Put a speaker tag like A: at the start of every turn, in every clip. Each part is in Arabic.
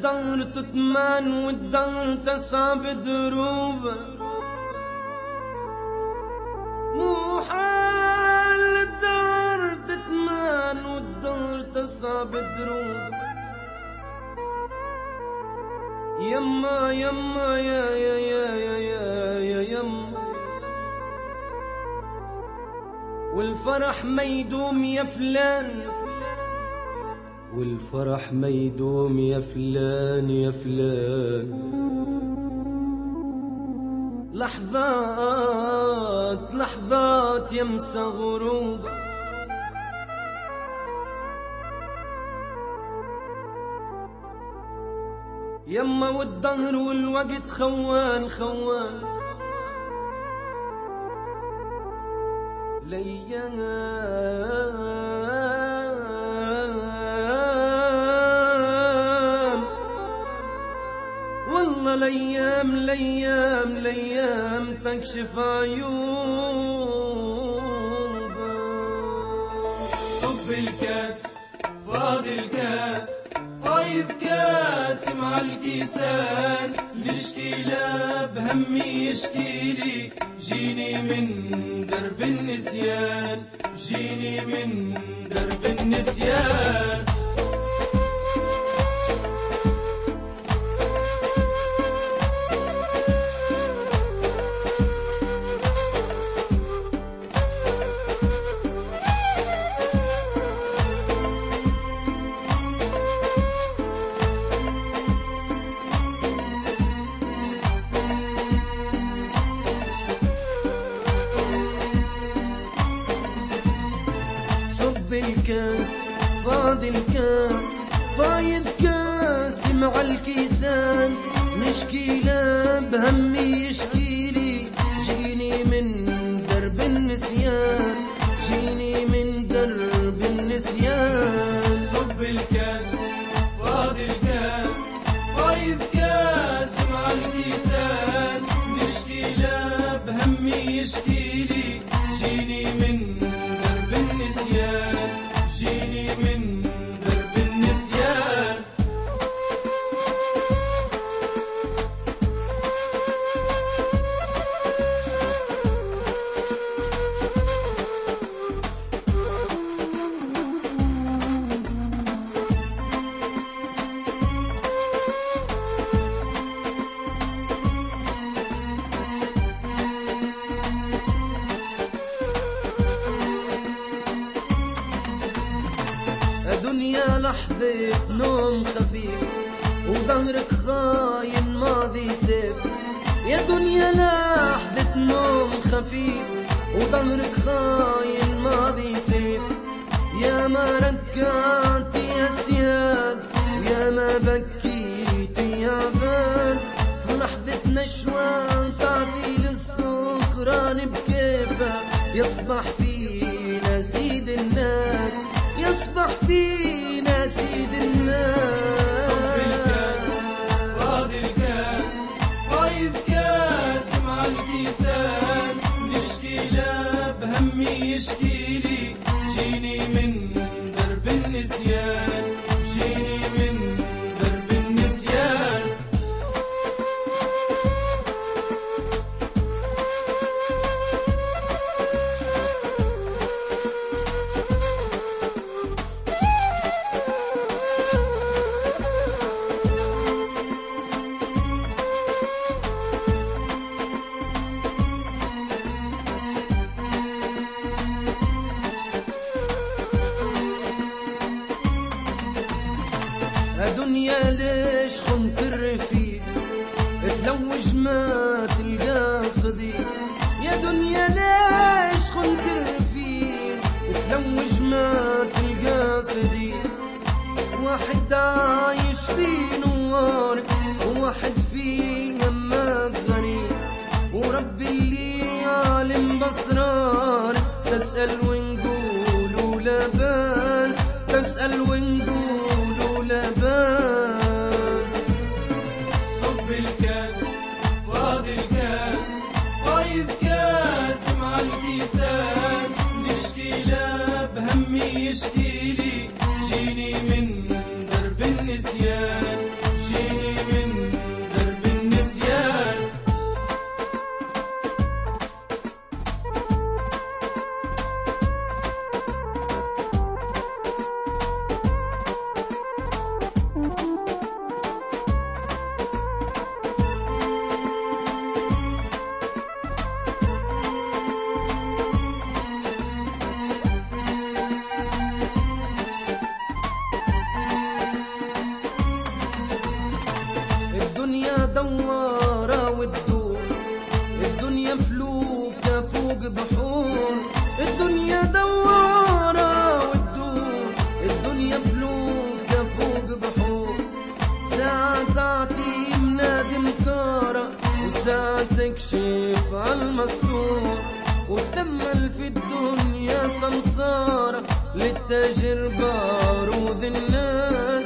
A: الدهر تتمان والدهر تصعب دروبه، مو حال الدهر تتمان والدهر تصعب دروبه. يما يما يا يما، والفرح ما يدوم يا فلان، والفرح ما يدوم يا فلان يا فلان. لحظات لحظات يمسى غروبه، يما والدهر والوقت خوان خوان. ليام والله ليام ليام ليام تكشف عيوبه.
B: صب الكاس فاضي الكاس، فايض كاس مع الكيسان. نشكي لا بهمي يشكيلي، جيني من درب النسيان، جيني من درب النسيان.
A: الكاس فاضي الكاس، فايض كاس مع الكيسان. نشكي لا بهمي يشكيلي، جيني من درب النسيان، جيني من درب النسيان.
B: صب الكاس فاضي الكاس، فايض كاس مع الكيسان. نشكي لا بهمي يشكيلي، جيني من درب النسيان، جيني من درب النسيان.
A: دنيا لحظة نوم خفيف، وظهرك خاين ماضي سيف. يا دنيا لحظة نوم خفيف، وظهرك خاين ماضي سيف. يا ما ركعتي يا سياد، ويا ما بكيتي يا عباد. في لحظة نشوة تعطي للسكران بكيفه، يصبح فينا سيد الناس، يصبح فينا سيد الناس.
B: صب الكاس فاضي الكاس، فايض كاس مع الكيسان. نشكي لا بهمي يشكيلي، جيني من درب النسيان، جيني من درب النسيان.
A: دنيا ليش خنت الرفيق، تلوج ما تلقى صديق. يا دنيا ليش خنت الرفيق، تلوج ما تلقى صديق. واحد عايش في نوارك، وواحد في يمك غريب. وربي اللي عالم باسرارك، تسأل ونقولوا لا باس، تسأل ونقولوا لا باس.
B: صب الكاس فاضي الكاس، فايض كاس مع الكيسان. نشكي لا بهمي يشكيلي، جيني من درب النسيان، جيني
A: الدنيا فلوكة فوق بحور، الدنيا دوارة وتدور، الدنيا فلوكة فوق بحور. ساعة تعطي منادي مكارة، وساعة تكشف عالمستور، وتأمل في الدنيا سمسارة، للتاجر بارود الناس،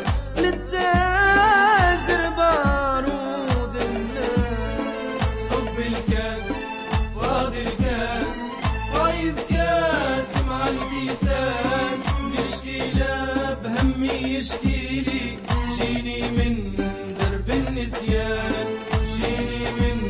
A: للتاجر بارود الناس.
B: صب الكاس فاضي الكاس، فايض كاس مع الكيسان، نشكي لا بهمي يشكيلي، جيني من درب النسيان، جيني من